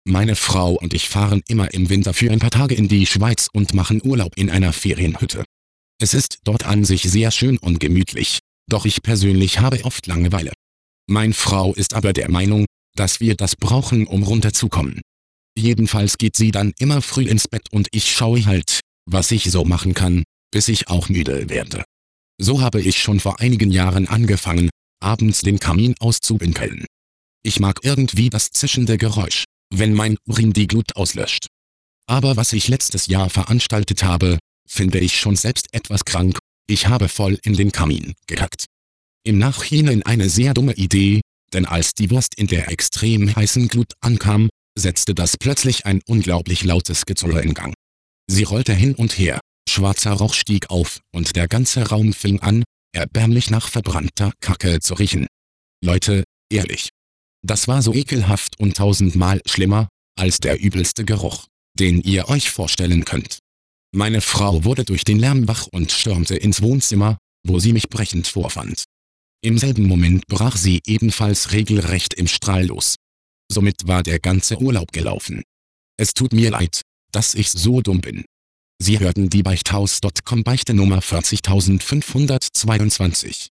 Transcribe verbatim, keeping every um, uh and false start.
Meine Frau und ich fahren immer im Winter für ein paar Tage in die Schweiz und machen Urlaub in einer Ferienhütte. Es ist dort an sich sehr schön und gemütlich, doch ich persönlich habe oft Langeweile. Meine Frau ist aber der Meinung, dass wir das brauchen, um runterzukommen. Jedenfalls geht sie dann immer früh ins Bett und ich schaue halt, was ich so machen kann, bis ich auch müde werde. So habe ich schon vor einigen Jahren angefangen, abends den Kamin auszupinkeln. Ich mag irgendwie das zischende Geräusch, wenn mein Urin die Glut auslöscht. Aber was ich letztes Jahr veranstaltet habe, finde ich schon selbst etwas krank. Ich habe voll in den Kamin gekackt. Im Nachhinein eine sehr dumme Idee, denn als die Wurst in der extrem heißen Glut ankam, setzte das plötzlich ein unglaublich lautes Gezurre in Gang. Sie rollte hin und her, schwarzer Rauch stieg auf und der ganze Raum fing an, erbärmlich nach verbrannter Kacke zu riechen. Leute, ehrlich. Das war so ekelhaft und tausendmal schlimmer, als der übelste Geruch, den ihr euch vorstellen könnt. Meine Frau wurde durch den Lärm wach und stürmte ins Wohnzimmer, wo sie mich brechend vorfand. Im selben Moment brach sie ebenfalls regelrecht im Strahl los. Somit war der ganze Urlaub gelaufen. Es tut mir leid, dass ich so dumm bin. Sie hörten die Beichthaus Punkt com Beichte Nummer vierzigtausendfünfhundertzweiundzwanzig.